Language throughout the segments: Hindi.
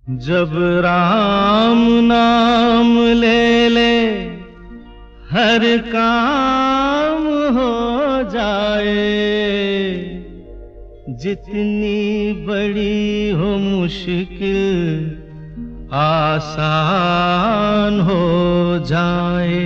जब राम नाम ले ले हर काम हो जाए, जितनी बड़ी हो मुश्किल आसान हो जाए।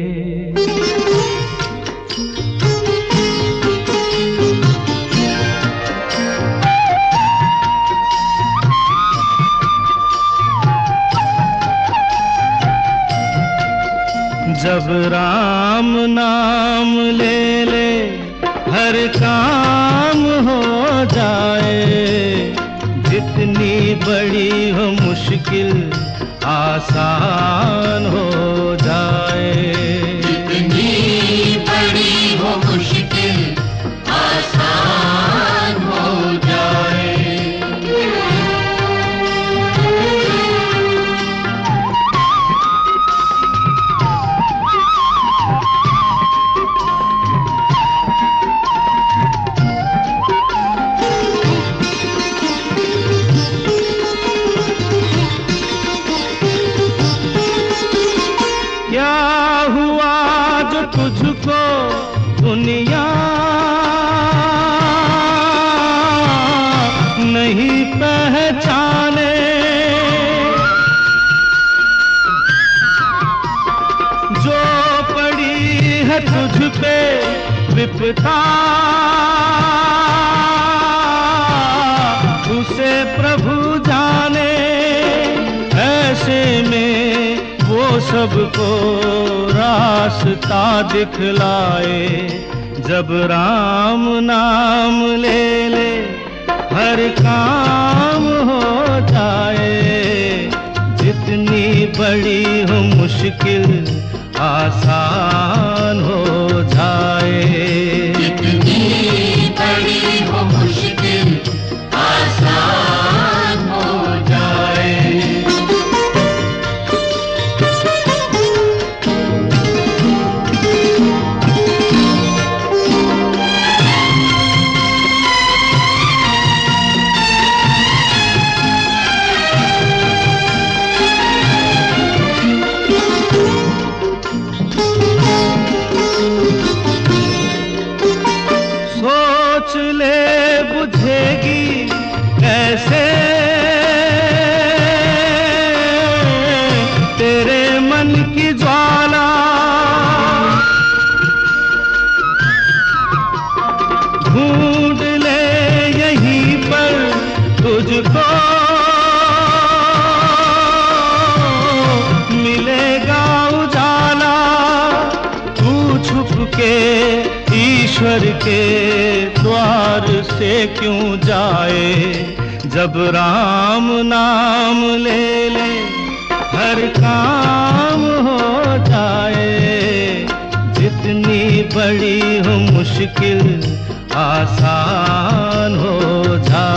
जब राम नाम ले ले हर काम हो जाए, जितनी बड़ी हो मुश्किल आसान हो जाए। जितनी बड़ी हो मुश्किल आसान हो जाए। क्या हुआ जो तुझको दुनिया नहीं पहचाने, जो पड़ी है तुझ पे विपदा उसे प्रभु जाने। ऐसे में वो सबको रास्ता दिखलाए। जब राम नाम ले ले हर काम हो जाए, जितनी बड़ी हो मुश्किल आसान हो जाए। जितनी बड़ी हो मुश्किल आसान हो जाए। सोच ले बुझेगी कैसे तेरे मन की ज्वाला, ढूंढ ले यहीं पर तुझको मिलेगा उजाला। तू छुप के ईश्वर के द्वार से क्यों जाए। जब राम नाम ले ले हर काम हो जाए, जितनी बड़ी हो मुश्किल आसान हो जाए।